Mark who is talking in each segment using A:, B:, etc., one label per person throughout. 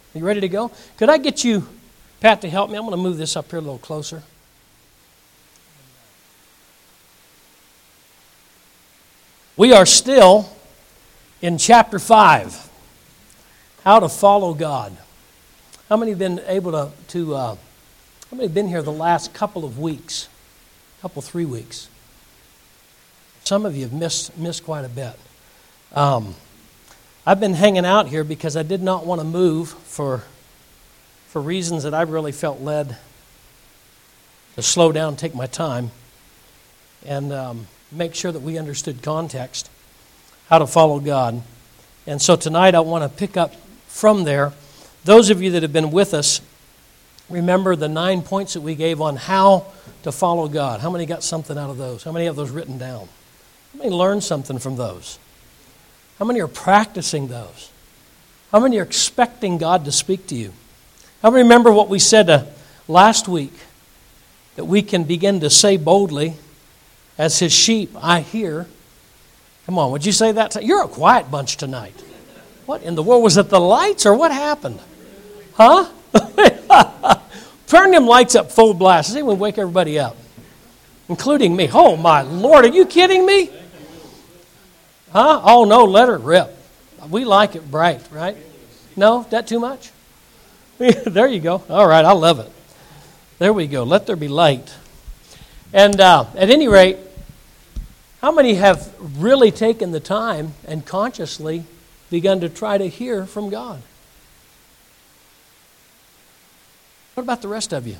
A: you ready to go? Could I get you, Pat, to help me? I'm going to move this up here a little closer. We are still in chapter 5, how to follow God. How many have been able how many have been here the last couple of weeks? 3 weeks? Some of you have missed quite a bit. I've been hanging out here because I did not want to move for reasons that I really felt led to slow down, take my time, and make sure that we understood context, how to follow God. And so tonight I want to pick up from there. Those of you that have been with us, remember the 9 points that we gave on how to follow God. How many got something out of those? How many have those written down? How many learned something from those? How many are practicing those? How many are expecting God to speak to you? How many remember what we said last week? That we can begin to say boldly, as His sheep, I hear. Come on, would you say that? You're a quiet bunch tonight. What in the world? Was it the lights or what happened? Huh? Turn them lights up full blast. See if we wake everybody up, including me. Oh, my Lord, are you kidding me? Huh? Oh, no, let her rip. We like it bright, right? No? That too much? There you go. All right, I love it. There we go. Let there be light. And at any rate, how many have really taken the time and consciously begun to try to hear from God? What about the rest of you?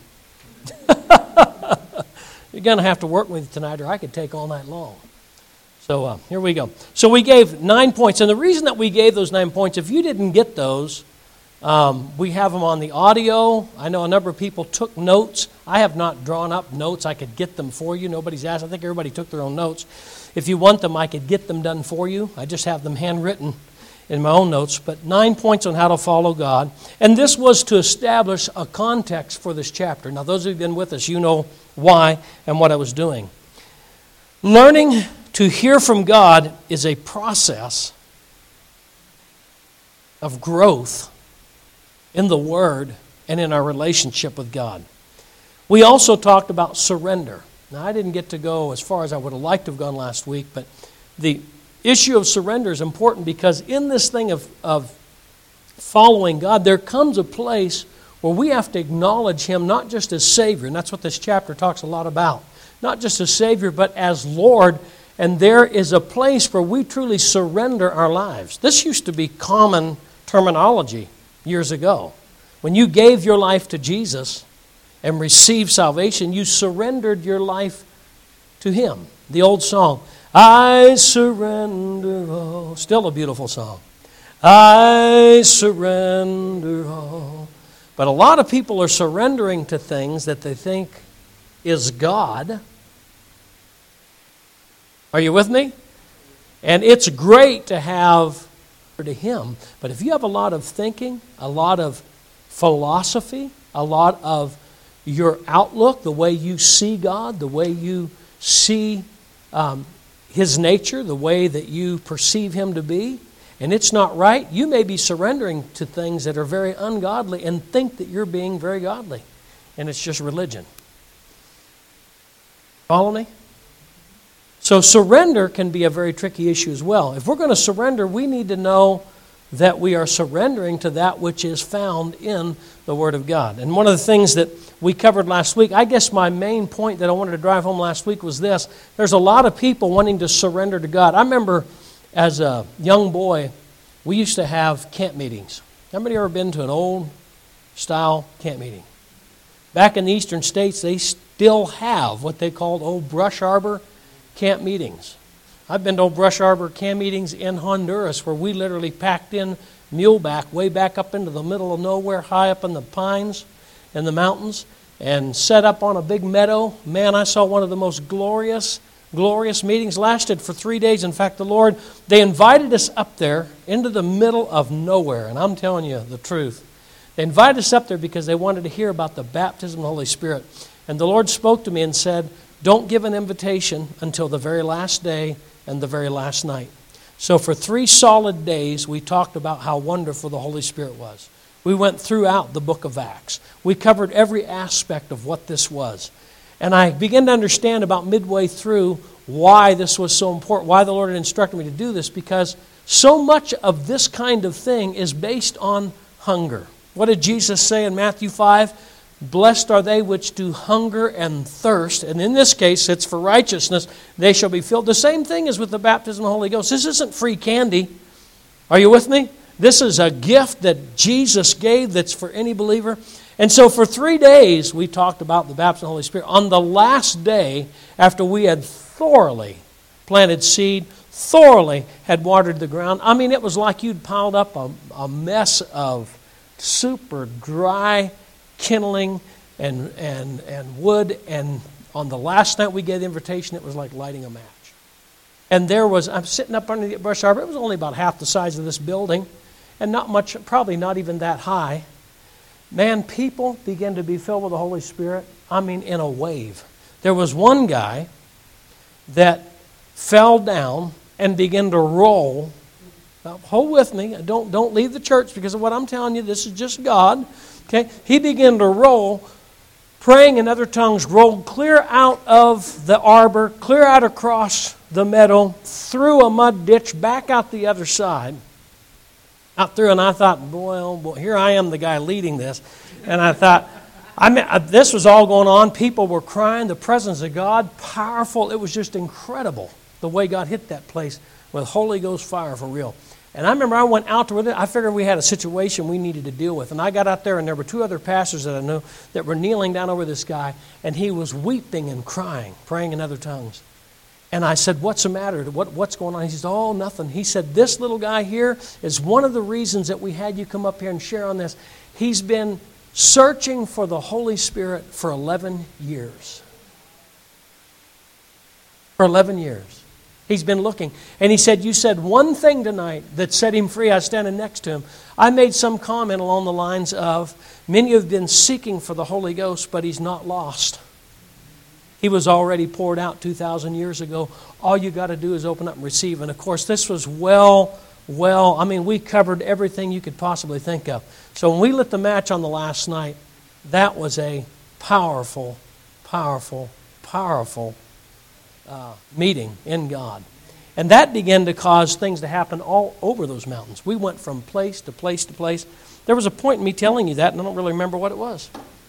A: You're going to have to work with me tonight, or I could take all night long. So here we go. So we gave 9 points. And the reason that we gave those 9 points, if you didn't get those, we have them on the audio. I know a number of people took notes. I have not drawn up notes. I could get them for you. Nobody's asked. I think everybody took their own notes. If you want them, I could get them done for you. I just have them handwritten in my own notes. But 9 points on how to follow God. And this was to establish a context for this chapter. Now, those who have been with us, you know why and what I was doing. Learning to hear from God is a process of growth in the Word and in our relationship with God. We also talked about surrender. Now, I didn't get to go as far as I would have liked to have gone last week, but the issue of surrender is important because in this thing of following God, there comes a place where we have to acknowledge Him not just as Savior, and that's what this chapter talks a lot about, not just as Savior, but as Lord. And there is a place where we truly surrender our lives. This used to be common terminology years ago. When you gave your life to Jesus and received salvation, you surrendered your life to Him. The old song, I surrender all. Still a beautiful song. I surrender all. But a lot of people are surrendering to things that they think is God. Are you with me? And it's great to have to Him. But if you have a lot of thinking, a lot of philosophy, a lot of your outlook, the way you see God, the way you see His nature, the way that you perceive Him to be, and it's not right, you may be surrendering to things that are very ungodly and think that you're being very godly. And it's just religion. Follow me? So surrender can be a very tricky issue as well. If we're going to surrender, we need to know that we are surrendering to that which is found in the Word of God. And one of the things that we covered last week, I guess my main point that I wanted to drive home last week was this. There's a lot of people wanting to surrender to God. I remember as a young boy, we used to have camp meetings. Anybody ever been to an old-style camp meeting? Back in the eastern states, they still have what they called old brush arbor camp meetings. I've been to old brush arbor camp meetings in Honduras where we literally packed in muleback way back up into the middle of nowhere, high up in the pines and the mountains, and set up on a big meadow. Man, I saw one of the most glorious meetings. Lasted for 3 days. In fact, they invited us up there into the middle of nowhere, and I'm telling you the truth. They invited us up there because they wanted to hear about the baptism of the Holy Spirit. And the Lord spoke to me and said, don't give an invitation until the very last day and the very last night. So for 3 solid days, we talked about how wonderful the Holy Spirit was. We went throughout the book of Acts. We covered every aspect of what this was. And I began to understand about midway through why this was so important, why the Lord had instructed me to do this, because so much of this kind of thing is based on hunger. What did Jesus say in Matthew 5? Blessed are they which do hunger and thirst. And in this case, it's for righteousness. They shall be filled. The same thing is with the baptism of the Holy Ghost. This isn't free candy. Are you with me? This is a gift that Jesus gave that's for any believer. And so for 3 days, we talked about the baptism of the Holy Spirit. On the last day, after we had thoroughly planted seed, thoroughly had watered the ground, I mean, it was like you'd piled up a mess of super dry kindling and wood. And on the last night we gave the invitation, it was like lighting a match. And I'm sitting up under the brush arbor. It was only about half the size of this building. And not much, probably not even that high. Man, people began to be filled with the Holy Spirit, I mean, in a wave. There was one guy that fell down and began to roll. Now, hold with me. Don't leave the church because of what I'm telling you. This is just God. Okay? He began to roll, praying in other tongues, rolled clear out of the arbor, clear out across the meadow, through a mud ditch, back out the other side. Out through, and I thought, well, here I am, the guy leading this. And I thought, this was all going on. People were crying. The presence of God, powerful. It was just incredible the way God hit that place with Holy Ghost fire for real. And I remember I went out to it. I figured we had a situation we needed to deal with. And I got out there, and there were 2 other pastors that I knew that were kneeling down over this guy, and he was weeping and crying, praying in other tongues. And I said, what's the matter? What's going on? He said, oh, nothing. He said, this little guy here is one of the reasons that we had you come up here and share on this. He's been searching for the Holy Spirit for 11 years. For 11 years. He's been looking. And he said, you said one thing tonight that set him free. I was standing next to him. I made some comment along the lines of, many have been seeking for the Holy Ghost, but he's not lost. He was already poured out 2,000 years ago. All you got to do is open up and receive. And of course, this was we covered everything you could possibly think of. So when we lit the match on the last night, that was a powerful, powerful, powerful meeting in God. And that began to cause things to happen all over those mountains. We went from place to place to place. There was a point in me telling you that, and I don't really remember what it was.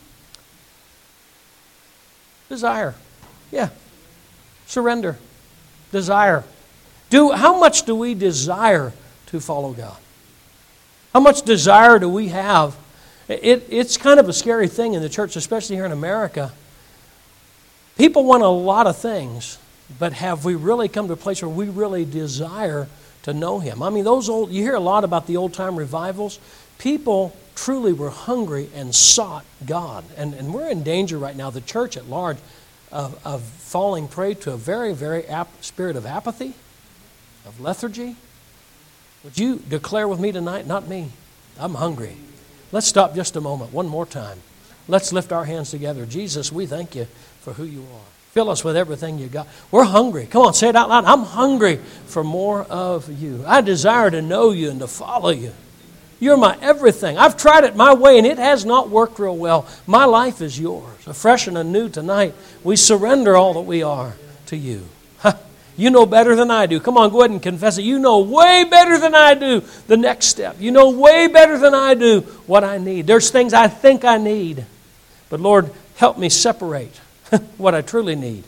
A: Desire. Yeah. Surrender. Desire. How much do we desire to follow God? How much desire do we have? It's kind of a scary thing in the church, especially here in America. People want a lot of things, but have we really come to a place where we really desire to know Him? I mean, you hear a lot about the old-time revivals. People truly were hungry and sought God. And we're in danger right now, the church at large, of falling prey to a very, very spirit of apathy, of lethargy. Would you declare with me tonight? Not me. I'm hungry. Let's stop just a moment, one more time. Let's lift our hands together. Jesus, we thank you for who you are. Fill us with everything you got. We're hungry. Come on, say it out loud. I'm hungry for more of you. I desire to know you and to follow you. You're my everything. I've tried it my way, and it has not worked real well. My life is yours. Afresh and anew tonight, we surrender all that we are to you. You know better than I do. Come on, go ahead and confess it. You know way better than I do the next step. You know way better than I do what I need. There's things I think I need. But Lord, help me separate what I truly need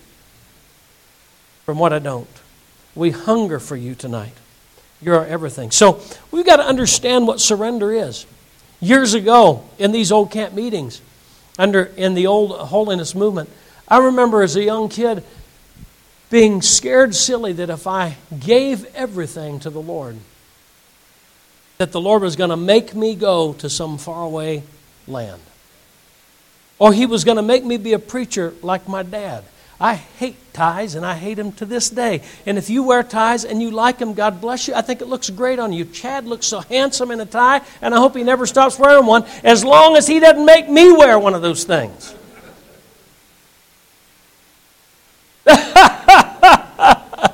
A: from what I don't. We hunger for you tonight. You're our everything. So we've got to understand what surrender is. Years ago, in these old camp meetings, in the old holiness movement, I remember as a young kid being scared silly that if I gave everything to the Lord, that the Lord was going to make me go to some faraway land. Or He was going to make me be a preacher like my dad. I hate ties, and I hate them to this day. And if you wear ties and you like them, God bless you. I think it looks great on you. Chad looks so handsome in a tie, and I hope he never stops wearing one, as long as he doesn't make me wear one of those things.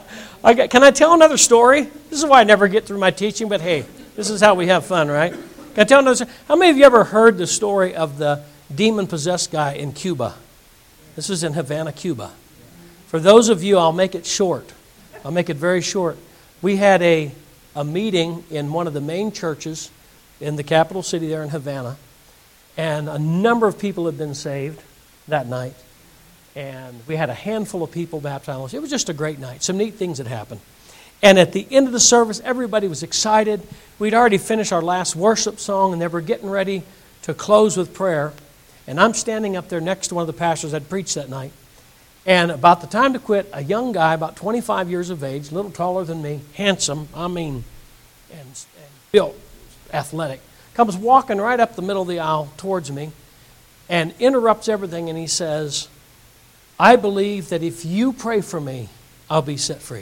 A: Can I tell another story? This is why I never get through my teaching, but hey, this is how we have fun, right? Can Can I tell another story? How many of you ever heard the story of the demon-possessed guy in Cuba? This was in Havana, Cuba. For those of you, I'll make it short. I'll make it very short. We had a meeting in one of the main churches in the capital city there in Havana, and a number of people had been saved that night. And we had a handful of people baptized. It was just a great night. Some neat things had happened. And at the end of the service, everybody was excited. We'd already finished our last worship song, and they were getting ready to close with prayer. And I'm standing up there next to one of the pastors that preached that night. And about the time to quit, a young guy, about 25 years of age, a little taller than me, handsome, and built, athletic, comes walking right up the middle of the aisle towards me and interrupts everything, and he says, I believe that if you pray for me, I'll be set free.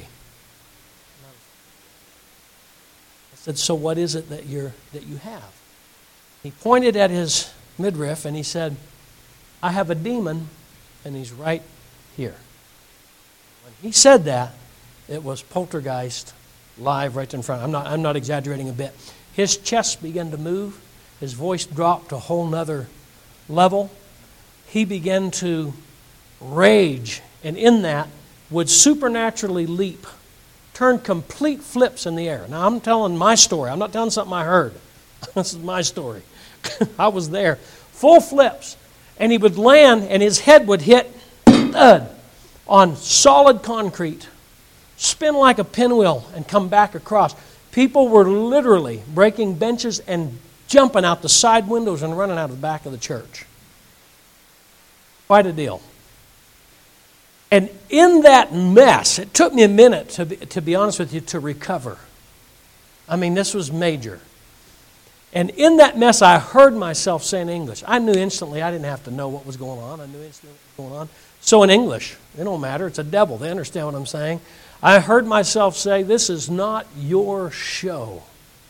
A: I said, so what is it that you have? He pointed at his midriff and he said, I have a demon and he's right here. When he said that, it was poltergeist live right in front. I'm not exaggerating a bit. His chest began to move. His voice dropped to a whole nother level. He began to rage, and in that would supernaturally leap, turn complete flips in the air. Now, I'm telling my story. I'm not telling something I heard. This is my story. I was there. Full flips. And he would land, and his head would hit thud on solid concrete, spin like a pinwheel, and come back across. People were literally breaking benches and jumping out the side windows and running out of the back of the church. Quite a deal. And in that mess, it took me a minute, to be honest with you, to recover. I mean, this was major. And in that mess, I heard myself saying English. I knew instantly. I didn't have to know what was going on. I knew instantly what was going on. So in English, it don't matter. It's a devil. They understand what I'm saying. I heard myself say, this is not your show.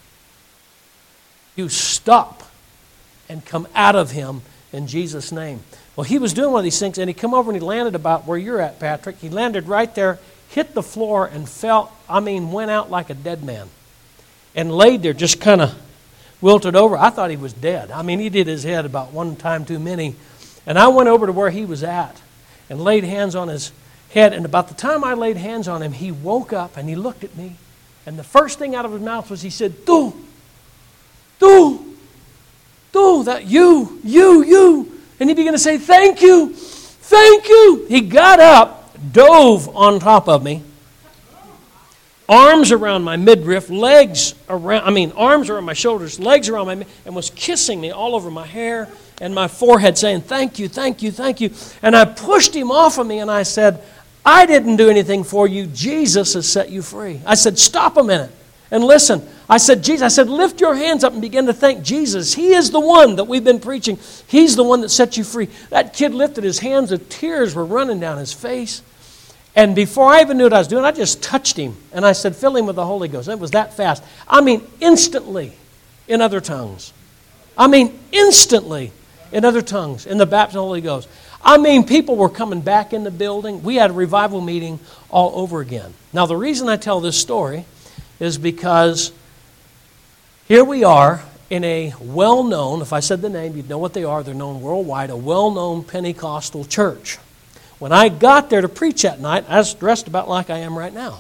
A: You stop and come out of him in Jesus' name. Well, he was doing one of these things, and he come over and he landed about where you're at, Patrick. He landed right there, hit the floor, and went out like a dead man. And laid there, just kind of wilted over. I thought he was dead. I mean, he did his head about one time too many. And I went over to where he was at and laid hands on his head. And about the time I laid hands on him, he woke up and he looked at me. And the first thing out of his mouth was he said, "Tú, that you." And he began to say, thank you. He got up, dove on top of me, arms around my midriff, arms around my shoulders, legs around my, and was kissing me all over my hair and my forehead, saying, thank you. And I pushed him off of me and I said, I didn't do anything for you. Jesus has set you free. I said, stop a minute and listen. I said, lift your hands up and begin to thank Jesus. He is the one that we've been preaching. He's the one that set you free. That kid lifted his hands, the tears were running down his face. And before I even knew what I was doing, I just touched him. And I said, fill him with the Holy Ghost. It was that fast. Instantly in other tongues. Instantly in other tongues, in the baptism of the Holy Ghost. People were coming back in the building. We had a revival meeting all over again. Now, the reason I tell this story is because here we are in a well-known, if I said the name, you'd know what they are. They're known worldwide, a well-known Pentecostal church. When I got there to preach that night, I was dressed about like I am right now.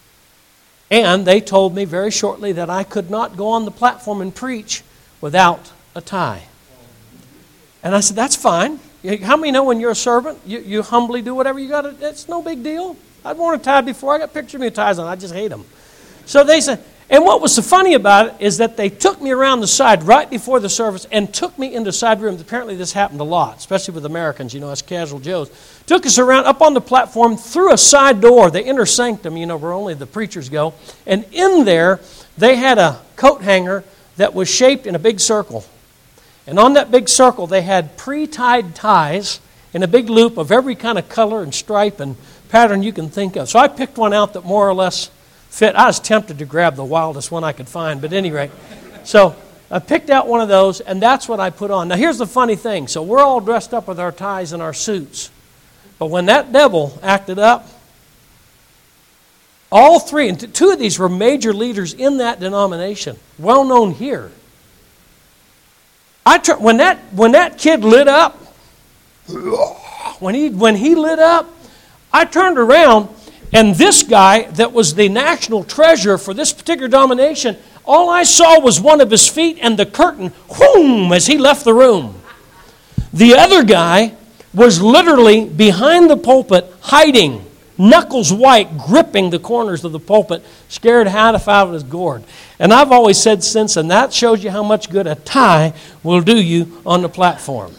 A: And they told me very shortly that I could not go on the platform and preach without a tie. And I said, that's fine. How many know when you're a servant, you humbly do whatever you got to? It's no big deal. I'd worn a tie before. I got pictures of me with ties on. I just hate them. So they said, and what was so funny about it is that they took me around the side right before the service and took me into side rooms. Apparently this happened a lot, especially with Americans, us casual Joes. Took us around up on the platform through a side door, the inner sanctum, where only the preachers go. And in there, they had a coat hanger that was shaped in a big circle. And on that big circle, they had pre-tied ties in a big loop of every kind of color and stripe and pattern you can think of. So I picked one out that more or less fit. I was tempted to grab the wildest one I could find, but at any rate. So I picked out one of those, and that's what I put on. Now here's the funny thing. So we're all dressed up with our ties and our suits. But when that devil acted up, all three, and two of these were major leaders in that denomination, well known here. When that kid lit up, when he lit up, I turned around, and this guy that was the national treasurer for this particular denomination, all I saw was one of his feet and the curtain, whoom, as he left the room. The other guy was literally behind the pulpit, hiding, knuckles white, gripping the corners of the pulpit, scared half out of his gourd. And I've always said since, and that shows you how much good a tie will do you on the platform.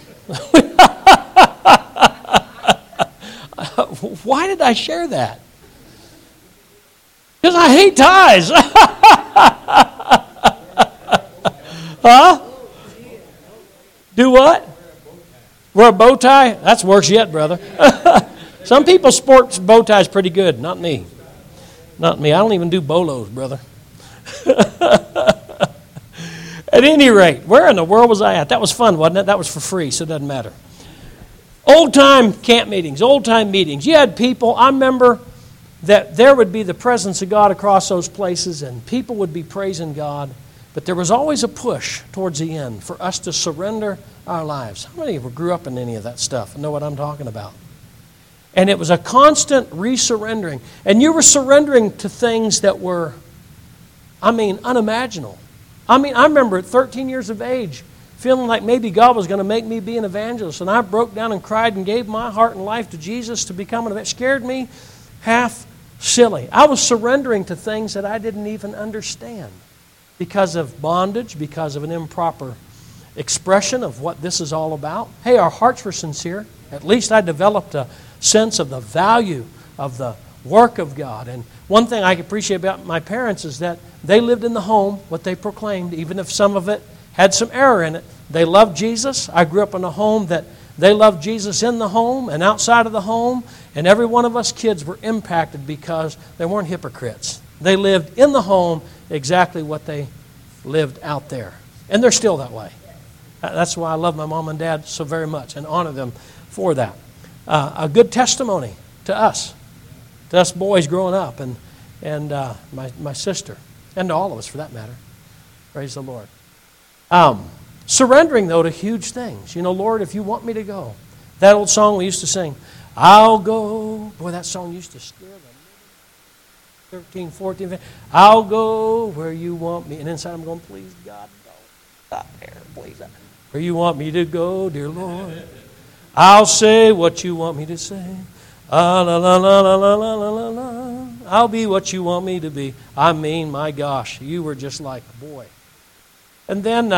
A: Why did I share that? Because I hate ties. Huh? Do what? Wear a bow tie? That's worse yet, brother. Some people sport bow ties pretty good. Not me. Not me. I don't even do bolos, brother. At any rate, where in the world was I at? That was fun, wasn't it? That was for free, so it doesn't matter. Old-time camp meetings, old-time meetings. You had people, I remember that there would be the presence of God across those places, and people would be praising God. But there was always a push towards the end for us to surrender our lives. How many of you grew up in any of that stuff and know what I'm talking about? And it was a constant resurrendering. And you were surrendering to things that were, unimaginable. I remember at 13 years of age, feeling like maybe God was going to make me be an evangelist. And I broke down and cried and gave my heart and life to Jesus to become an evangelist. It scared me half silly. I was surrendering to things that I didn't even understand because of bondage, because of an improper expression of what this is all about. Hey, our hearts were sincere. At least I developed a sense of the value of the work of God. And one thing I appreciate about my parents is that they lived in the home what they proclaimed, even if some of it had some error in it. They loved Jesus. I grew up in a home that they loved Jesus in the home and outside of the home. And every one of us kids were impacted because they weren't hypocrites. They lived in the home exactly what they lived out there. And they're still that way. That's why I love my mom and dad so very much and honor them for that. A good testimony to us boys growing up, and my sister, and to all of us for that matter. Praise the Lord. Surrendering, though, to huge things. You know, Lord, if you want me to go. That old song we used to sing, I'll go. Boy, that song used to scare the 13, 14, 15. I'll go where you want me. And inside I'm going, please, God, don't stop there, please. Where you want me to go, dear Lord. I'll say what you want me to say. La la la la la la la la la. I'll be what you want me to be. My gosh, you were just like, boy. And then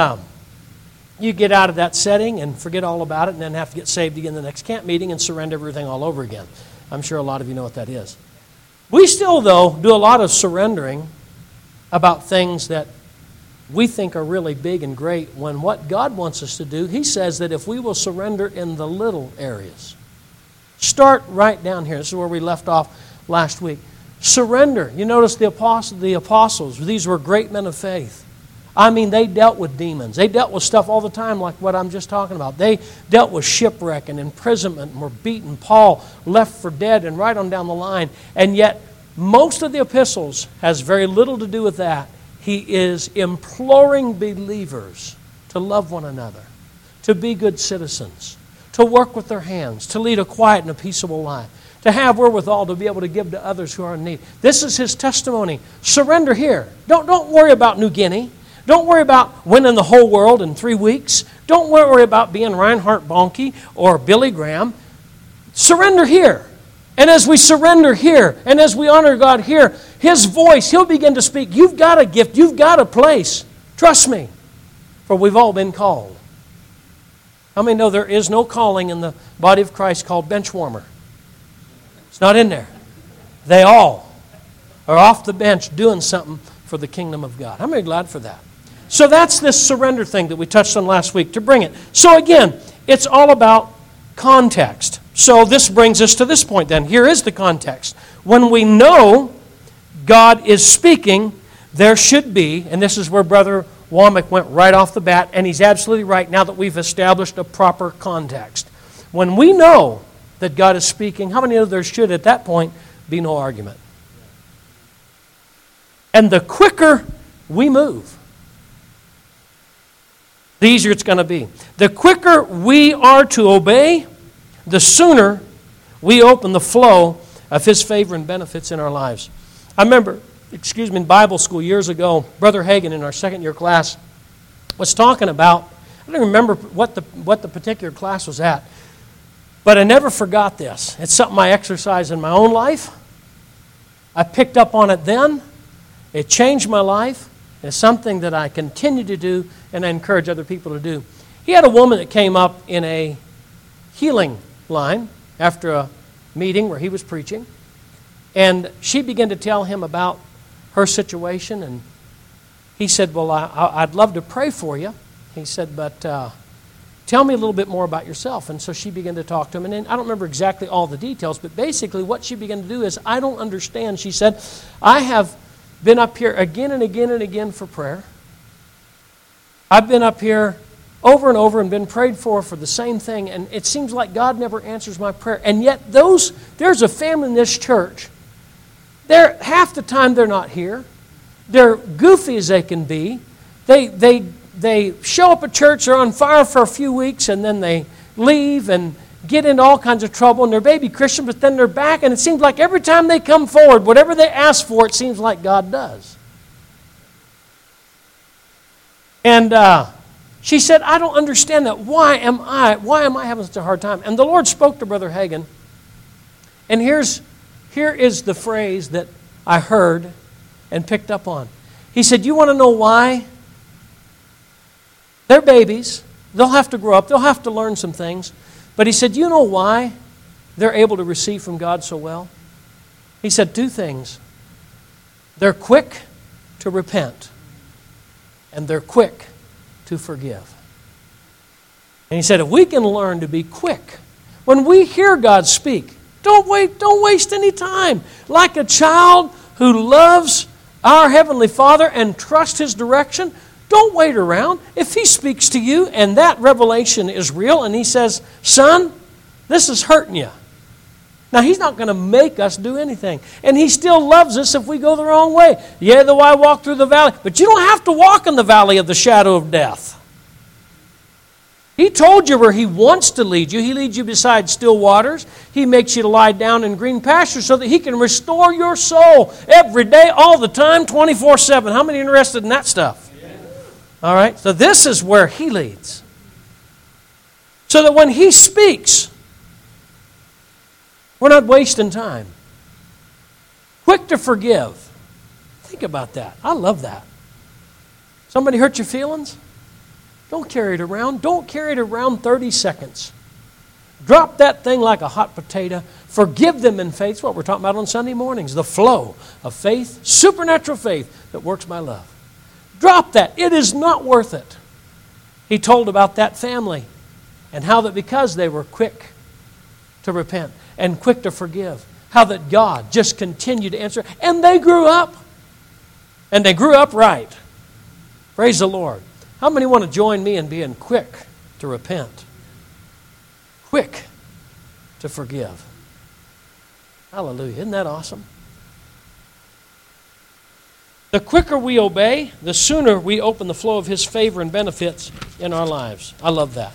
A: you get out of that setting and forget all about it and then have to get saved again the next camp meeting and surrender everything all over again. I'm sure a lot of you know what that is. We still, though, do a lot of surrendering about things that we think are really big and great, when what God wants us to do, He says that if we will surrender in the little areas. Start right down here. This is where we left off last week. Surrender. You notice the apostles, these were great men of faith. They dealt with demons. They dealt with stuff all the time like what I'm just talking about. They dealt with shipwreck and imprisonment and were beaten. Paul left for dead and right on down the line. And yet, most of the epistles has very little to do with that. He is imploring believers to love one another, to be good citizens, to work with their hands, to lead a quiet and a peaceable life, to have wherewithal to be able to give to others who are in need. This is his testimony. Surrender here. Don't worry about New Guinea. Don't worry about winning the whole world in 3 weeks. Don't worry about being Reinhard Bonnke or Billy Graham. Surrender here. And as we surrender here, and as we honor God here, His voice, He'll begin to speak. You've got a gift. You've got a place. Trust me. For we've all been called. How many know there is no calling in the body of Christ called bench warmer? It's not in there. They all are off the bench doing something for the kingdom of God. I'm very glad for that. So that's this surrender thing that we touched on last week to bring it. So again, it's all about context. So this brings us to this point then. Here is the context. When we know God is speaking, there should be, and this is where Brother Womack went right off the bat, and he's absolutely right now that we've established a proper context. When we know that God is speaking, how many of there should at that point be no argument? And the quicker we move, the easier it's going to be. The quicker we are to obey, the sooner we open the flow of His favor and benefits in our lives. I remember, in Bible school years ago, Brother Hagin in our second-year class was talking about, I don't remember what the particular class was at, but I never forgot this. It's something I exercise in my own life. I picked up on it then. It changed my life. It's something that I continue to do and I encourage other people to do. He had a woman that came up in a healing line after a meeting where he was preaching, and she began to tell him about her situation, and he said, well, I'd love to pray for you. He said, but tell me a little bit more about yourself. And so she began to talk to him, and then, I don't remember exactly all the details, but basically what she began to do is, I don't understand. She said, I have been up here again and again and again for prayer. I've been up here over and over and been prayed for the same thing, and it seems like God never answers my prayer. And yet there's a family in this church. Half the time they're not here. They're goofy as they can be. They show up at church, they're on fire for a few weeks, and then they leave and get into all kinds of trouble, and they're baby Christians, but then they're back, and it seems like every time they come forward, whatever they ask for, it seems like God does. And she said, I don't understand that. Why am I having such a hard time? And the Lord spoke to Brother Hagin, and here is the phrase that I heard and picked up on. He said, you want to know why? They're babies. They'll have to grow up. They'll have to learn some things. But he said, you know why they're able to receive from God so well? He said two things. They're quick to repent, and they're quick to forgive. And he said, if we can learn to be quick, when we hear God speak, don't waste any time. Like a child who loves our Heavenly Father and trusts His direction, don't wait around. If He speaks to you and that revelation is real and He says, son, this is hurting you. Now, He's not going to make us do anything. And He still loves us if we go the wrong way. Yea, though I walk through the valley. But you don't have to walk in the valley of the shadow of death. He told you where He wants to lead you. He leads you beside still waters. He makes you to lie down in green pastures so that He can restore your soul every day, all the time, 24/7. How many are interested in that stuff? All right, so this is where He leads. So that when He speaks, we're not wasting time. Quick to forgive. Think about that. I love that. Somebody hurt your feelings? Don't carry it around. Don't carry it around 30 seconds. Drop that thing like a hot potato. Forgive them in faith. That's what we're talking about on Sunday mornings. The flow of faith, supernatural faith that works by love. Drop that. It is not worth it. He told about that family and how that because they were quick to repent and quick to forgive, how that God just continued to answer. And they grew up. And they grew up right. Praise the Lord. How many want to join me in being quick to repent? Quick to forgive. Hallelujah. Isn't that awesome? The quicker we obey, the sooner we open the flow of His favor and benefits in our lives. I love that.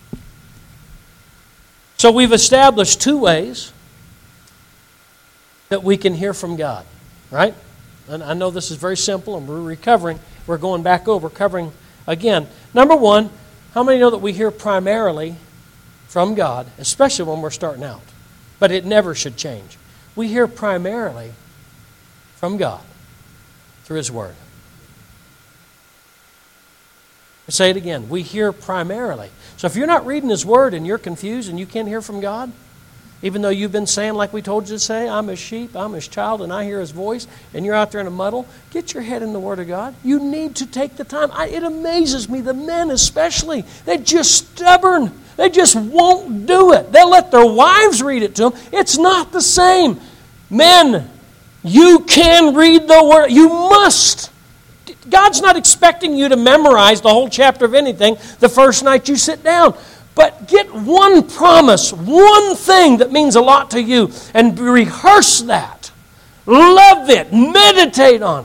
A: So we've established two ways that we can hear from God, right? And I know this is very simple, and we're recovering. We're going back over, covering again. Number one, how many know that we hear primarily from God, especially when we're starting out? But it never should change. We hear primarily from God through His Word. I'll say it again. We hear primarily. So if you're not reading His Word and you're confused and you can't hear from God, even though you've been saying like we told you to say, I'm His sheep, I'm His child, and I hear His voice, and you're out there in a muddle, get your head in the Word of God. You need to take the time. It amazes me, the men especially, they're just stubborn. They just won't do it. They'll let their wives read it to them. It's not the same. Men, you can read the Word. You must. God's not expecting you to memorize the whole chapter of anything the first night you sit down. But get one promise, one thing that means a lot to you, and rehearse that. Love it. Meditate on it.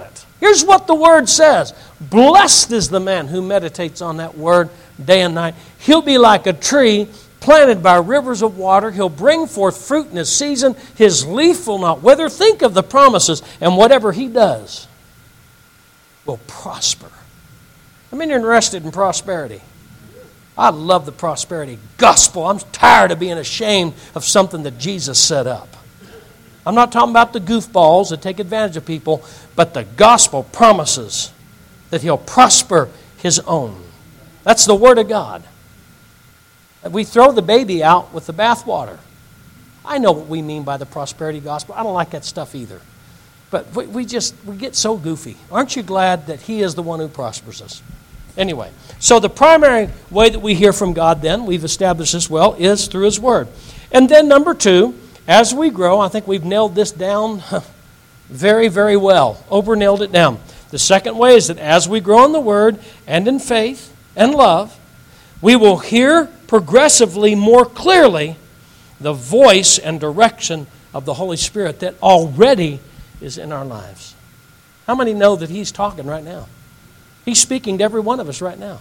A: Here's what the Word says. Blessed is the man who meditates on that Word day and night. He'll be like a tree planted by rivers of water. He'll bring forth fruit in his season. His leaf will not wither. Think of the promises, and whatever he does will prosper. I mean, you're interested in prosperity. I love the prosperity gospel. I'm tired of being ashamed of something that Jesus set up. I'm not talking about the goofballs that take advantage of people, but the gospel promises that He'll prosper His own. That's the Word of God. We throw the baby out with the bathwater. I know what we mean by the prosperity gospel. I don't like that stuff either. But we get so goofy. Aren't you glad that He is the one who prospers us? Anyway, so the primary way that we hear from God then, we've established this well, is through His Word. And then number two, as we grow, I think we've nailed this down very, very well. Over-nailed it down. The second way is that as we grow in the Word and in faith and love, we will hear progressively more clearly the voice and direction of the Holy Spirit that already is in our lives. How many know that He's talking right now? He's speaking to every one of us right now.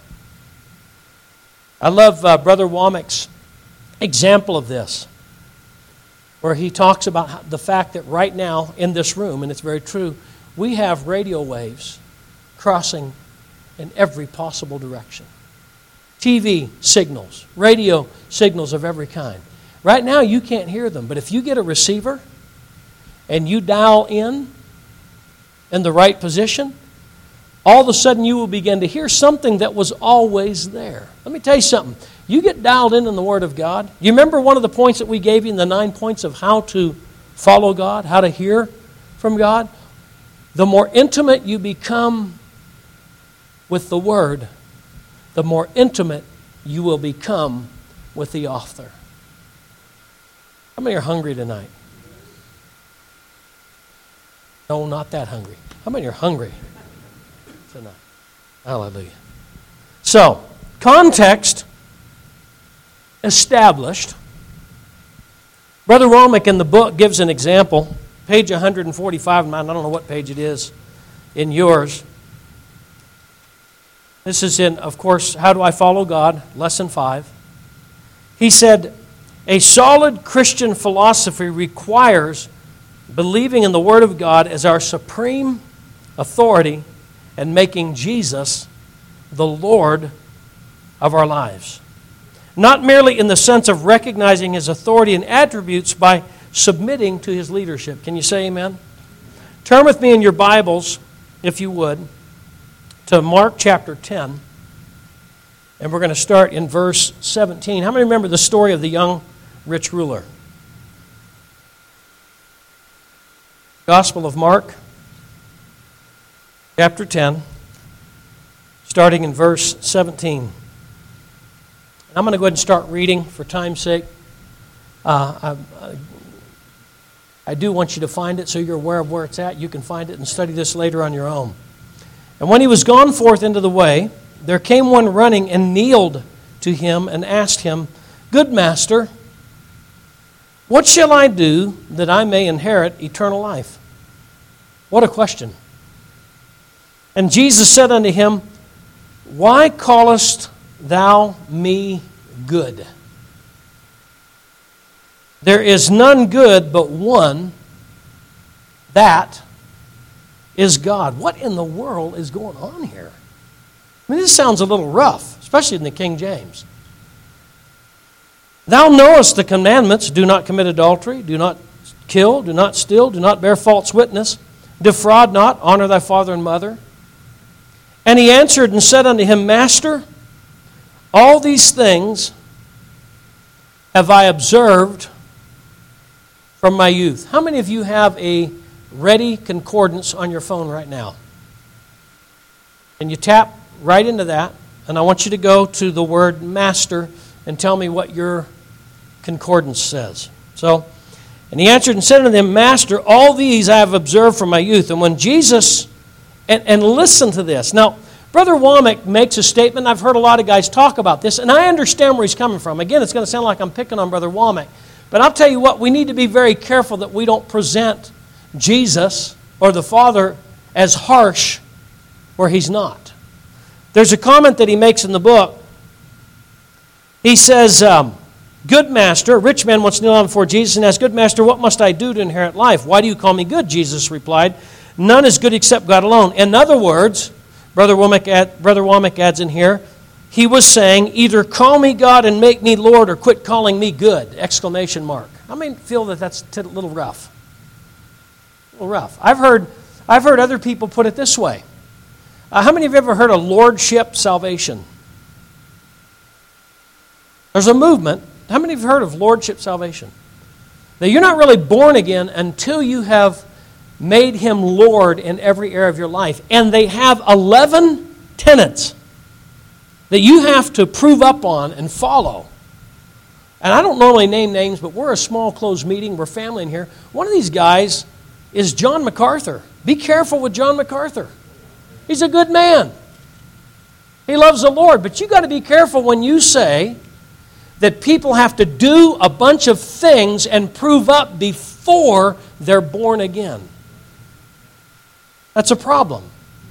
A: I love Brother Womack's example of this, where he talks about the fact that right now in this room, and it's very true, we have radio waves crossing in every possible direction. TV signals, radio signals of every kind. Right now you can't hear them, but if you get a receiver and you dial in the right position, all of a sudden you will begin to hear something that was always there. Let me tell you something. You get dialed in the Word of God. You remember one of the points that we gave you in the 9 points of how to follow God, how to hear from God? The more intimate you become with the Word, the more intimate you will become with the author. How many are hungry tonight? No, not that hungry. How many are hungry tonight? Hallelujah. So, context established. Brother Womack in the book gives an example. Page 145 in mine. I don't know what page it is in yours. This is in, of course, How Do I Follow God? Lesson 5. He said, a solid Christian philosophy requires believing in the Word of God as our supreme authority and making Jesus the Lord of our lives. Not merely in the sense of recognizing His authority and attributes by submitting to His leadership. Can you say amen? Turn with me in your Bibles, if you would, to Mark chapter 10. And we're going to start in verse 17. How many remember the story of the young rich ruler? Gospel of Mark, chapter 10, starting in verse 17. I'm going to go ahead and start reading for time's sake. I do want you to find it so you're aware of where it's at. You can find it and study this later on your own. And when he was gone forth into the way, there came one running and kneeled to him and asked him, Good master, what shall I do that I may inherit eternal life? What a question. And Jesus said unto him, Why callest thou me good? There is none good but one, that is God. What in the world is going on here? I mean, this sounds a little rough, especially in the King James. Thou knowest the commandments, do not commit adultery, do not kill, do not steal, do not bear false witness, defraud not, honor thy father and mother. And he answered and said unto him, Master, all these things have I observed from my youth. How many of you have a ready concordance on your phone right now? And you tap right into that, and I want you to go to the word master and tell me what your concordance says. So, and he answered and said unto them, Master, all these I have observed from my youth. And when Jesus, and listen to this. Now, Brother Womack makes a statement. I've heard a lot of guys talk about this, and I understand where he's coming from. Again, it's going to sound like I'm picking on Brother Womack. But I'll tell you what, we need to be very careful that we don't present Jesus or the Father as harsh where he's not. There's a comment that he makes in the book. He says, good master, a rich man once kneeled down before Jesus and asked, good master, what must I do to inherit life? Why do you call me good? Jesus replied, none is good except God alone. In other words, Brother Womack adds in here, he was saying, either call me God and make me Lord or quit calling me good! Exclamation mark. How many feel that that's a little rough? A little rough. I've heard other people put it this way. How many of you have ever heard of lordship salvation? There's a movement. How many have heard of lordship salvation? Now, you're not really born again until you have made Him Lord in every area of your life. And they have 11 tenets that you have to prove up on and follow. And I don't normally name names, but we're a small closed meeting. We're family in here. One of these guys is John MacArthur. Be careful with John MacArthur. He's a good man. He loves the Lord. But you got to be careful when you say that people have to do a bunch of things and prove up before they're born again. That's a problem.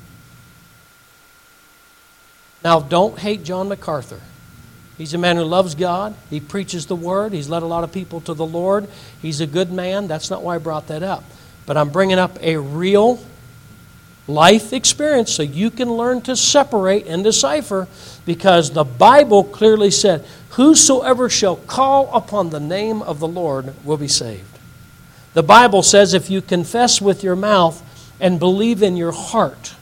A: Now, don't hate John MacArthur. He's a man who loves God. He preaches the Word. He's led a lot of people to the Lord. He's a good man. That's not why I brought that up. But I'm bringing up a real life experience so you can learn to separate and decipher, because the Bible clearly said, whosoever shall call upon the name of the Lord will be saved. The Bible says if you confess with your mouth and believe in your heart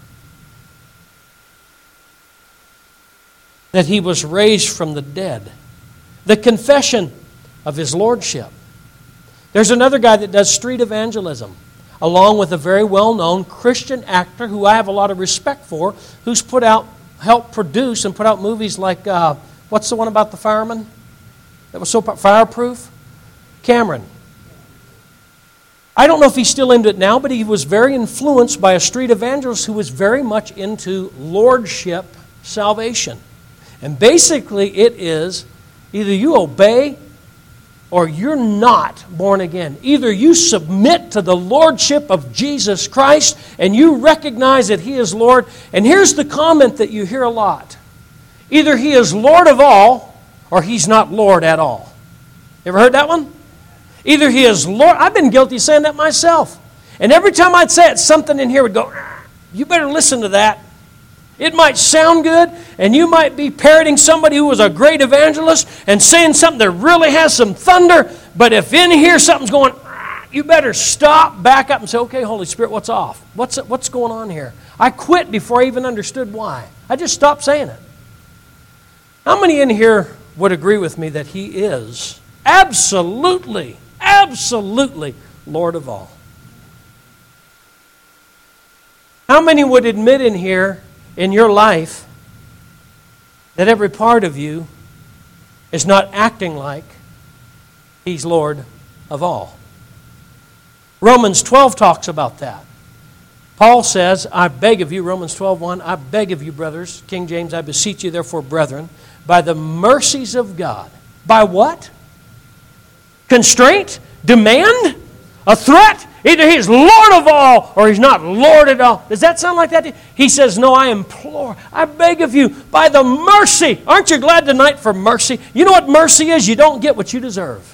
A: that He was raised from the dead, the confession of His Lordship. There's another guy that does street evangelism, along with a very well-known Christian actor who I have a lot of respect for, who's helped produce and put out movies like, what's the one about the fireman that was so fireproof? Cameron. I don't know if he's still into it now, but he was very influenced by a street evangelist who was very much into lordship salvation. And basically it is either you obey or you're not born again. Either you submit to the lordship of Jesus Christ and you recognize that He is Lord. And here's the comment that you hear a lot. Either He is Lord of all or He's not Lord at all. Ever heard that one? Either He is Lord. I've been guilty of saying that myself. And every time I'd say it, something in here would go, you better listen to that. It might sound good, and you might be parroting somebody who was a great evangelist and saying something that really has some thunder, but if in here something's going, you better stop, back up, and say, okay, Holy Spirit, what's off? What's going on here? I quit before I even understood why. I just stopped saying it. How many in here would agree with me that He is absolutely Lord of all? How many would admit in here, in your life, that every part of you is not acting like He's Lord of all? Romans 12 talks about that. Paul says, I beg of you, Romans 12:1, I beg of you, brothers, King James, I beseech you, therefore, brethren, by the mercies of God. By what? Constraint? Demand? A threat? Either He is Lord of all or He's not Lord at all. Does that sound like that? He says, no, I implore, I beg of you, by the mercy. Aren't you glad tonight for mercy? You know what mercy is? You don't get what you deserve.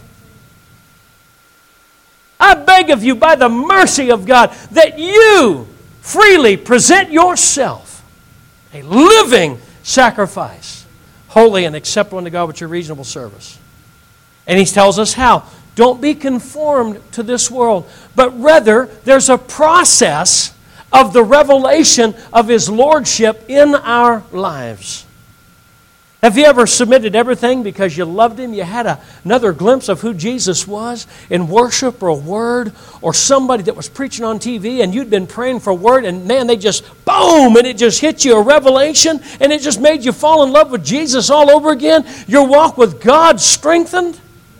A: I beg of you, by the mercy of God, that you freely present yourself a living sacrifice, holy and acceptable unto God, which is your reasonable service. And He tells us how. Don't be conformed to this world, but rather there's a process of the revelation of His Lordship in our lives. Have you ever submitted everything because you loved Him? You had another glimpse of who Jesus was in worship or a word, or somebody that was preaching on TV and you'd been praying for a word and man, they just, boom, and it just hit you a revelation and it just made you fall in love with Jesus all over again. Your walk with God strengthened.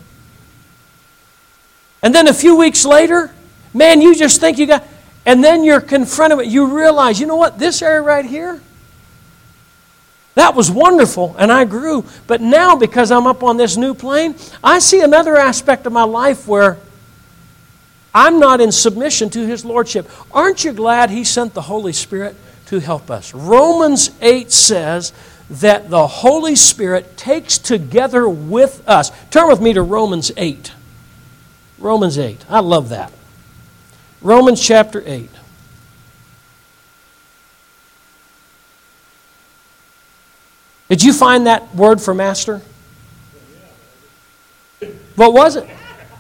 A: And then a few weeks later, man, you just think you got, and then you're confronted with, you realize, you know what, this area right here, that was wonderful, and I grew. But now, because I'm up on this new plane, I see another aspect of my life where I'm not in submission to His Lordship. Aren't you glad He sent the Holy Spirit to help us? Romans 8 says that the Holy Spirit takes together with us. Turn with me to Romans 8. Romans 8. I love that. Romans chapter 8. Did you find that word for master? What was it?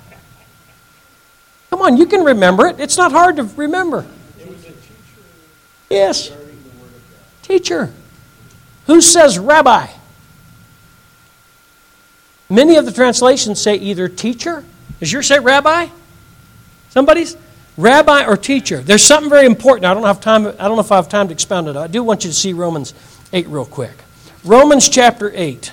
A: Come on, you can remember it. It's not hard to remember.
B: It was a teacher.
A: Yes.
B: Regarding the Word of God.
A: Teacher. Who says rabbi? Many of the translations say either teacher. Does yours say rabbi? Somebody's? Rabbi or teacher. There's something very important. I don't know if I have time to expound it. I do want you to see Romans 8 real quick. Romans chapter 8.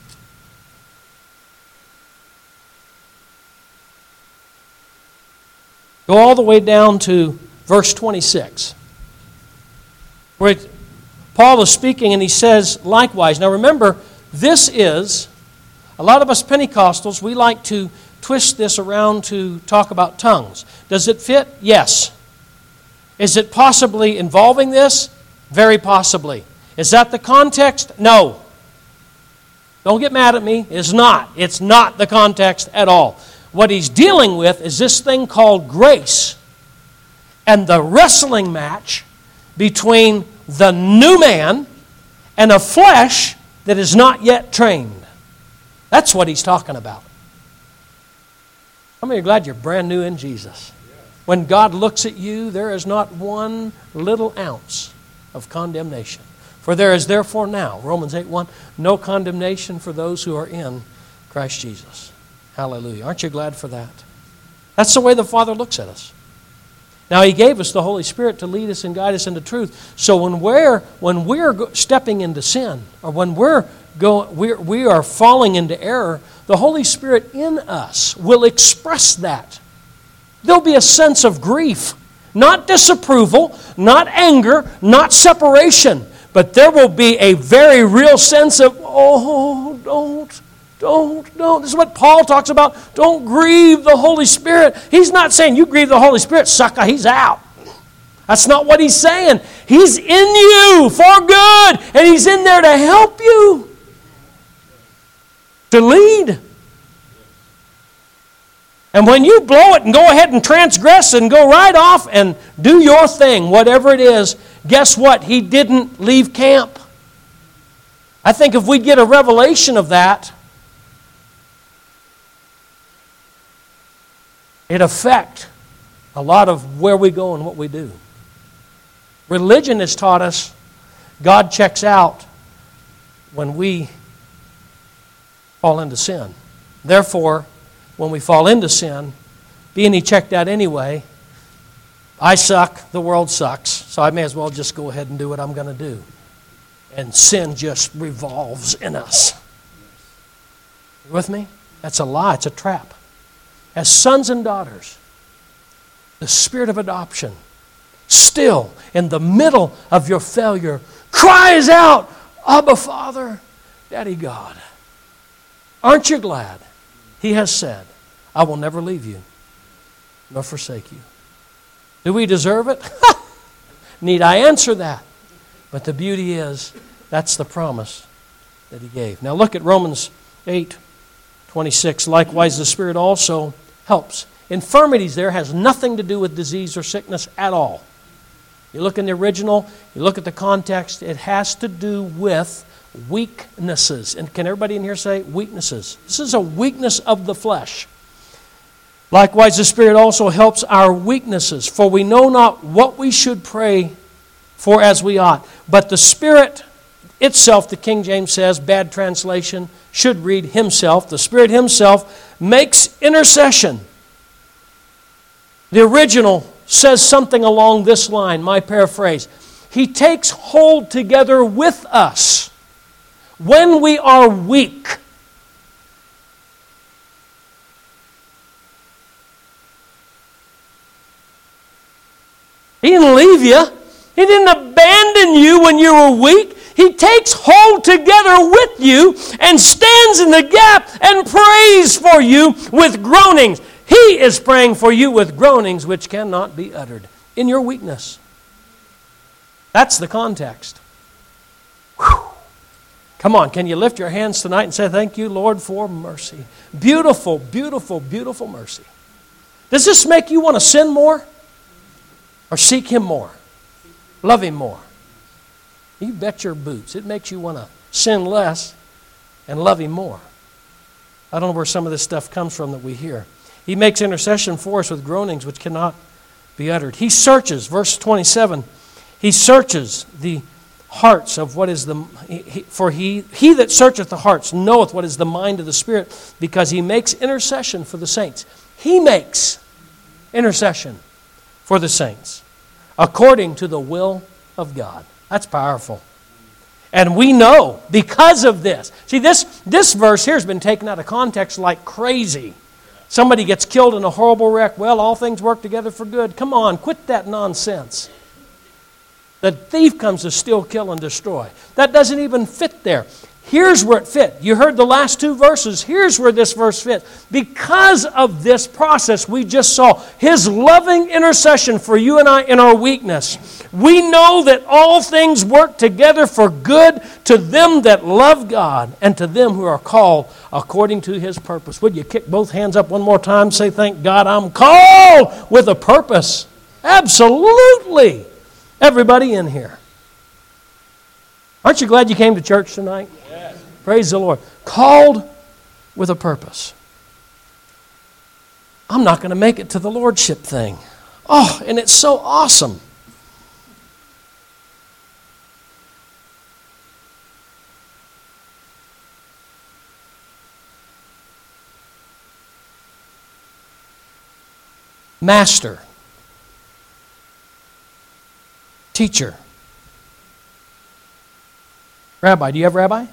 A: Go all the way down to verse 26. Where Paul is speaking and he says, likewise. Now remember, this is, a lot of us Pentecostals, we like to twist this around to talk about tongues. Does it fit? Yes. Is it possibly involving this? Very possibly. Is that the context? No. Don't get mad at me. It's not. It's not the context at all. What he's dealing with is this thing called grace and the wrestling match between the new man and a flesh that is not yet trained. That's what he's talking about. How many are glad you're brand new in Jesus? When God looks at you, there is not one little ounce of condemnation. For there is therefore now, Romans 8:1, no condemnation for those who are in Christ Jesus. Hallelujah. Aren't you glad for that? That's the way the Father looks at us. Now, He gave us the Holy Spirit to lead us and guide us into truth. So when we're stepping into sin, or when we are falling into error, the Holy Spirit in us will express that. There'll be a sense of grief, not disapproval, not anger, not separation, but there will be a very real sense of, oh, don't. This is what Paul talks about. Don't grieve the Holy Spirit. He's not saying you grieve the Holy Spirit, sucker, He's out. That's not what He's saying. He's in you for good, and He's in there to help you, to lead. And when you blow it and go ahead and transgress and go right off and do your thing, whatever it is, guess what? He didn't leave camp. I think if we get a revelation of that, it affects a lot of where we go and what we do. Religion has taught us God checks out when we fall into sin. Therefore, when we fall into sin, being He checked out anyway, I suck, the world sucks, so I may as well just go ahead and do what I'm going to do. And sin just revolves in us. You with me? That's a lie. It's a trap. As sons and daughters, the spirit of adoption, still in the middle of your failure, cries out, Abba, Father, Daddy God. Aren't you glad He has said, I will never leave you nor forsake you? Do we deserve it? Need I answer that? But the beauty is, that's the promise that He gave. Now look at Romans 8:26. Likewise, the Spirit also helps. Infirmities there has nothing to do with disease or sickness at all. You look in the original, you look at the context, it has to do with weaknesses. And can everybody in here say weaknesses? This is a weakness of the flesh. Likewise, the Spirit also helps our weaknesses, for we know not what we should pray for as we ought. But the Spirit itself, the King James says, bad translation, should read Himself. The Spirit Himself makes intercession. The original says something along this line, my paraphrase. He takes hold together with us when we are weak. He didn't leave you. He didn't abandon you when you were weak. He takes hold together with you and stands in the gap and prays for you with groanings. He is praying for you with groanings which cannot be uttered in your weakness. That's the context. Whew. Come on, can you lift your hands tonight and say, thank you, Lord, for mercy. Beautiful, beautiful, beautiful mercy. Does this make you want to sin more? Or seek Him more? Love Him more? You bet your boots. It makes you want to sin less and love Him more. I don't know where some of this stuff comes from that we hear. He makes intercession for us with groanings which cannot be uttered. He searches, verse 27, He searches the hearts of what is the... For he that searcheth the hearts knoweth what is the mind of the Spirit, because He makes intercession for the saints. He makes intercession for the saints according to the will of God. That's powerful. And we know because of this. See, this verse here has been taken out of context like crazy. Somebody gets killed in a horrible wreck. Well, all things work together for good. Come on, quit that nonsense. The thief comes to steal, kill, and destroy. That doesn't even fit there. Here's where it fit. You heard the last two verses. Here's where this verse fits. Because of this process we just saw, His loving intercession for you and I in our weakness, we know that all things work together for good to them that love God and to them who are called according to His purpose. Would you kick both hands up one more time? Say, thank God I'm called with a purpose. Absolutely. Everybody in here. Aren't you glad you came to church tonight? Yes. Praise the Lord. Called with a purpose. I'm not going to make it to the Lordship thing. Oh, and it's so awesome. Master. Teacher. Rabbi. Do you have rabbi?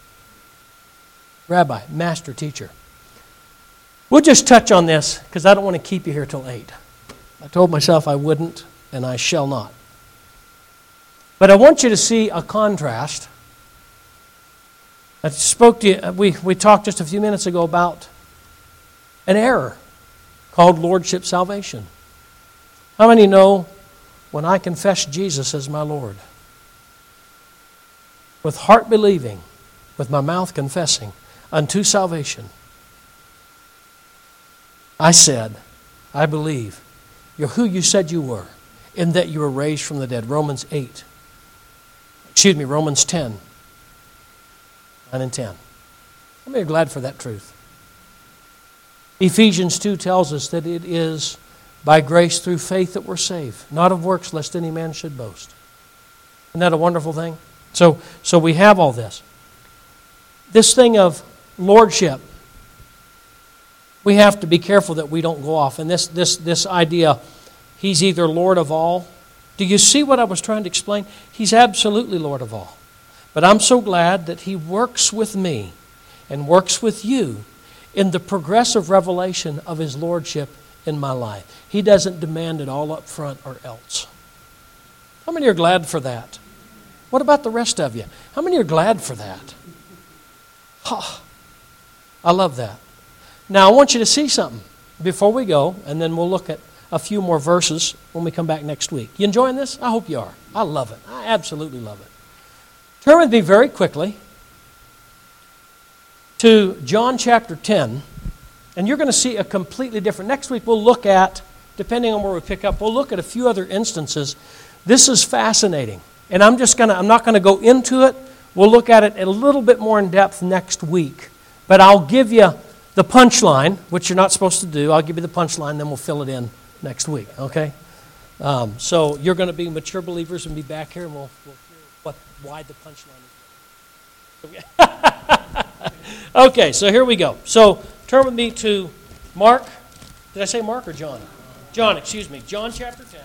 A: Rabbi, master, teacher. We'll just touch on this because I don't want to keep you here till 8. I told myself I wouldn't, and I shall not. But I want you to see a contrast. I spoke to you, we talked just a few minutes ago about an error called Lordship salvation. How many know when I confess Jesus as my Lord, with heart believing, with my mouth confessing, unto salvation, I said, I believe you're who you said you were, in that you were raised from the dead. Romans 10, 9 and 10. How many are glad for that truth? Ephesians 2 tells us that it is by grace through faith that we're saved, not of works, lest any man should boast. Isn't that a wonderful thing? So we have all this. This thing of lordship, we have to be careful that we don't go off. And this idea, He's either Lord of all. Do you see what I was trying to explain? He's absolutely Lord of all. But I'm so glad that He works with me and works with you in the progressive revelation of His lordship in my life. He doesn't demand it all up front or else. How many are glad for that? What about the rest of you? How many are glad for that? Oh, I love that. Now I want you to see something before we go, and then we'll look at a few more verses when we come back next week. You enjoying this? I hope you are. I love it. I absolutely love it. Turn with me very quickly to John chapter 10, and you're going to see a completely different... Next week we'll look at, depending on where we pick up, we'll look at a few other instances. This is fascinating, and I'm not going to go into it. We'll look at it a little bit more in depth next week, but I'll give you the punchline, which you're not supposed to do. I'll give you the punchline, then we'll fill it in next week, okay? So you're going to be mature believers and be back here, and we'll hear why the punchline is. Okay, so here we go. So turn with me to Mark. Did I say Mark or John? John, excuse me. John chapter 10.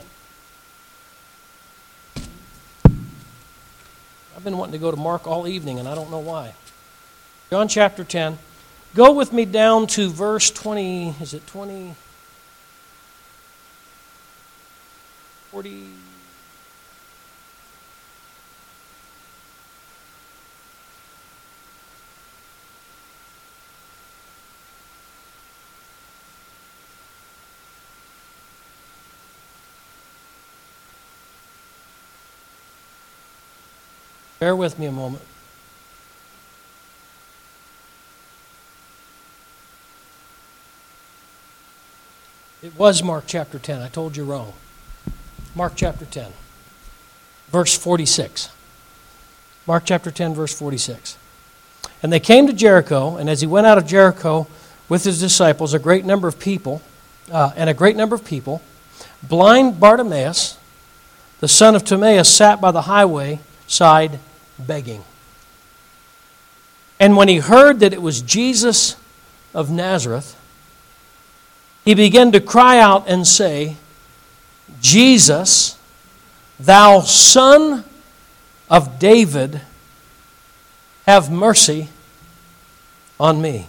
A: I've been wanting to go to Mark all evening, and I don't know why. John chapter 10. Go with me down to verse 20. Is it 20? 40. Bear with me a moment. It was Mark chapter 10. I told you wrong. Mark chapter 10, verse 46. Mark chapter 10, verse 46. And they came to Jericho, and as he went out of Jericho with his disciples, a great number of people, blind Bartimaeus, the son of Timaeus, sat by the highway side begging. And when he heard that it was Jesus of Nazareth, he began to cry out and say, Jesus, thou son of David, have mercy on me.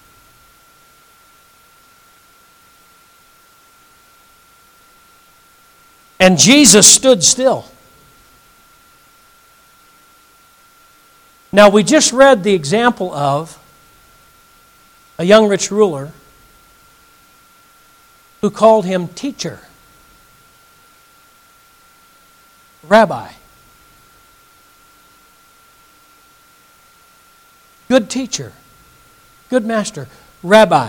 A: And Jesus stood still. Now, we just read the example of a young rich ruler who called him teacher, rabbi. Good teacher, good master, rabbi.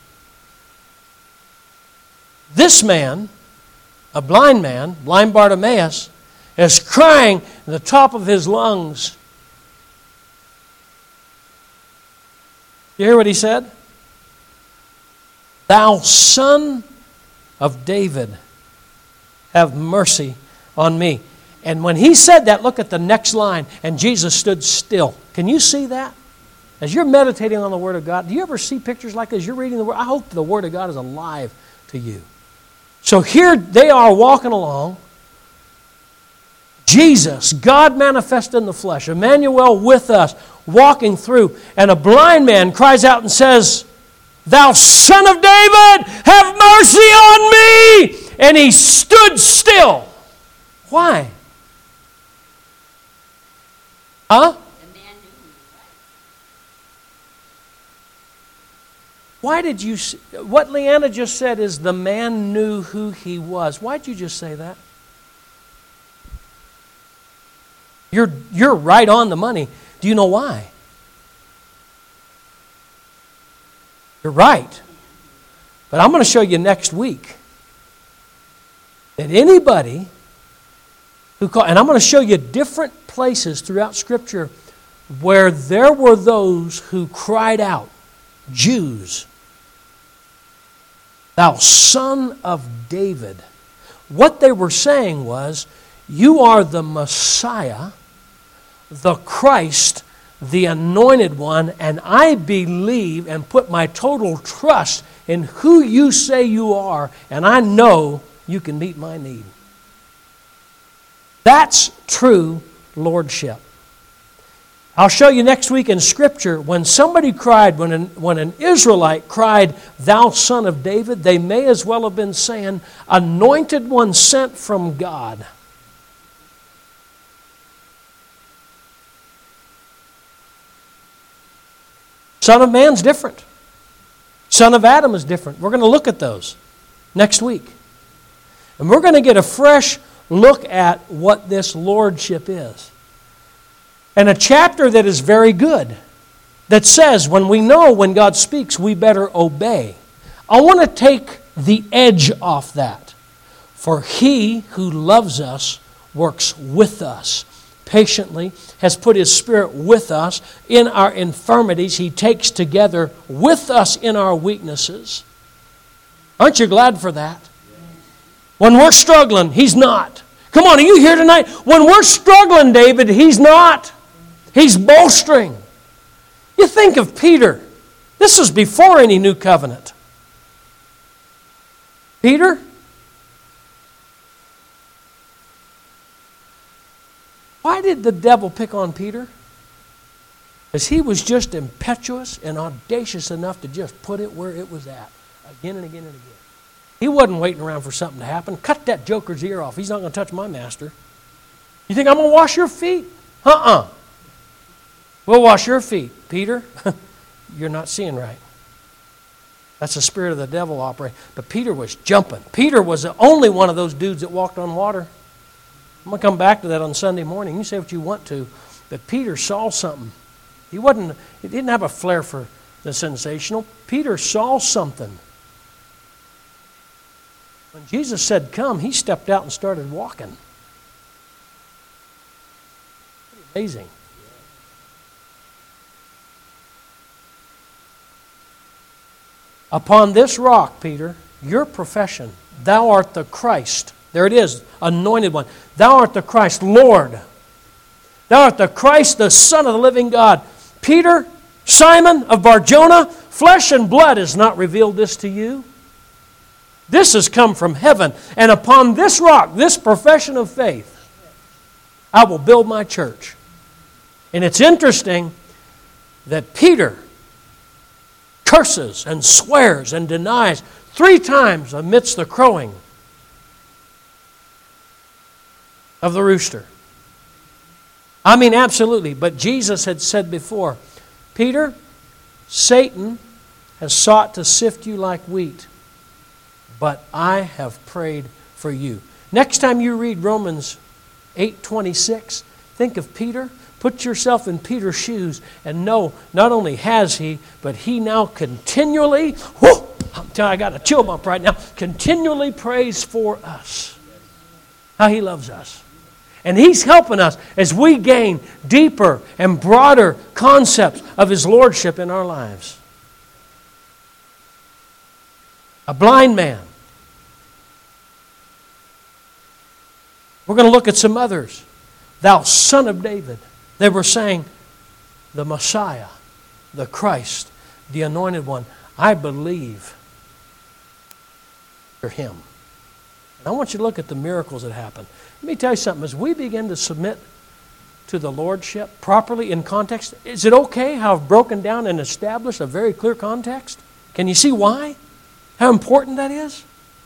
A: This man, a blind man, blind Bartimaeus, is crying at the top of his lungs. You hear what he said? Thou son of David, have mercy on me. And when he said that, look at the next line, and Jesus stood still. Can you see that? As you're meditating on the Word of God, do you ever see pictures like this? You're reading the Word. I hope the Word of God is alive to you. So here they are walking along. Jesus, God manifest in the flesh, Emmanuel with us, walking through, and a blind man cries out and says, Thou son of David, have mercy on me! And he stood still. Why? Huh? Why did you... What Leanna just said is the man knew who he was. Why did you just say that? You're right on the money. Do you know why? You're right. But I'm going to show you next week that anybody who and I'm going to show you different places throughout Scripture where there were those who cried out, Jews, thou son of David. What they were saying was, you are the Messiah, the Christ, the Anointed One, and I believe and put my total trust in who you say you are, and I know you can meet my need. That's true lordship. I'll show you next week in Scripture, when somebody cried, when an Israelite cried, Thou son of David, they may as well have been saying, Anointed One sent from God. Son of man's different. Son of Adam is different. We're going to look at those next week. And we're going to get a fresh look at what this lordship is. And a chapter that is very good, that says when we know when God speaks, we better obey. I want to take the edge off that. For he who loves us works with us patiently, has put His Spirit with us in our infirmities. He takes together with us in our weaknesses. Aren't you glad for that? When we're struggling, He's not. Come on, are you here tonight? When we're struggling, David, He's not. He's bolstering. You think of Peter. This was before any new covenant. Peter? Why did the devil pick on Peter? Because he was just impetuous and audacious enough to just put it where it was at. Again and again and again. He wasn't waiting around for something to happen. Cut that joker's ear off. He's not going to touch my master. You think I'm going to wash your feet? We'll wash your feet. Peter, you're not seeing right. That's the spirit of the devil operating. But Peter was jumping. Peter was the only one of those dudes that walked on water. I'm going to come back to that on Sunday morning. You say what you want to. But Peter saw something. He didn't have a flair for the sensational. Peter saw something. When Jesus said, "Come," he stepped out and started walking. Pretty amazing. Upon this rock, Peter, your profession, thou art the Christ. There it is, anointed one. Thou art the Christ, Lord. Thou art the Christ, the Son of the living God. Peter, Simon of Barjona, flesh and blood has not revealed this to you. This has come from heaven. And upon this rock, this profession of faith, I will build my church. And it's interesting that Peter curses and swears and denies 3 times amidst the crowing of the rooster. I mean, absolutely. But Jesus had said before, Peter, Satan has sought to sift you like wheat, but I have prayed for you. Next time you read Romans 8:26, think of Peter. Put yourself in Peter's shoes and know not only has he, but he now continually, I got a chill bump right now, continually prays for us. How he loves us. And he's helping us as we gain deeper and broader concepts of his lordship in our lives. A blind man. We're going to look at some others. Thou Son of David. They were saying, the Messiah, the Christ, the Anointed One, I believe for him. And I want you to look at the miracles that happen. Let me tell you something. As we begin to submit to the Lordship properly in context, is it okay how I've broken down and established a very clear context? Can you see why? How important that is?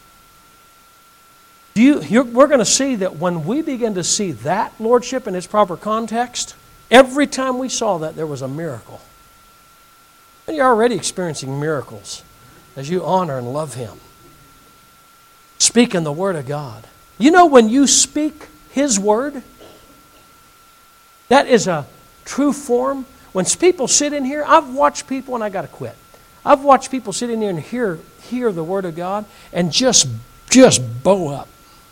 A: We're going to see that when we begin to see that Lordship in its proper context, every time we saw that, there was a miracle. And you're already experiencing miracles as you honor and love him. Speaking the Word of God. You know, when you speak his Word, that is a true form. When people sit in here, I've watched people, and I got to quit. I've watched people sit in here and hear the Word of God and just bow up.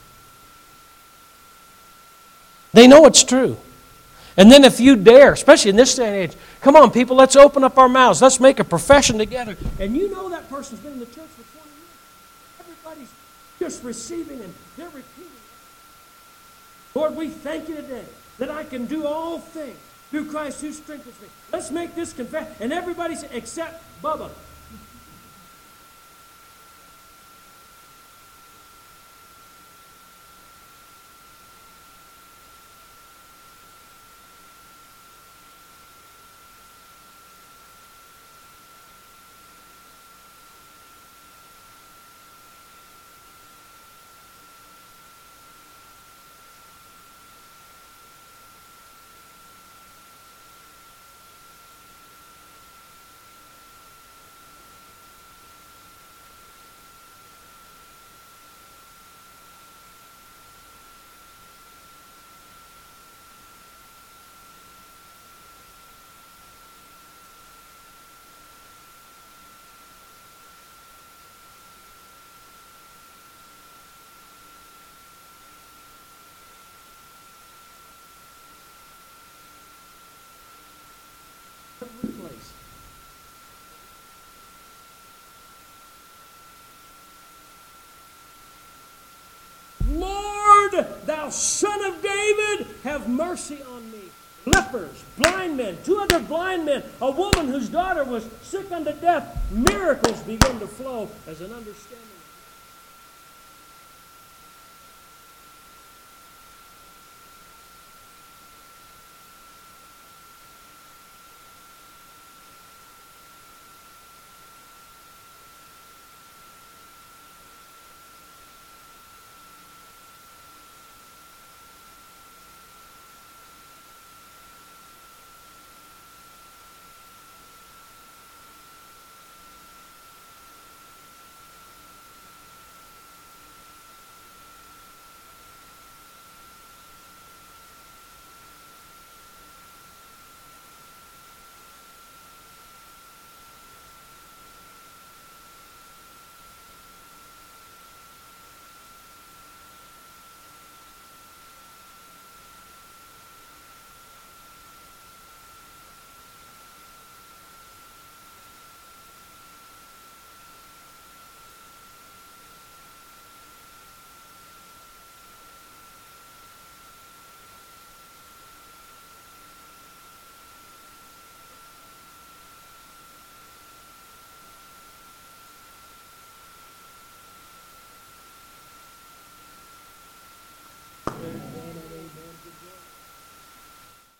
A: They know it's true. And then if you dare, especially in this day and age, come on people, let's open up our mouths. Let's make a profession together. And you know that person's been in the church for 20 years. Everybody's just receiving and they're repeating. Lord, we thank you today that I can do all things through Christ who strengthens me. Let's make this confession. And everybody say, except Bubba. Lord, thou Son of David, have mercy on me. Lepers, blind men, 2 other blind men, a woman whose daughter was sick unto death. Miracles began to flow as an understanding.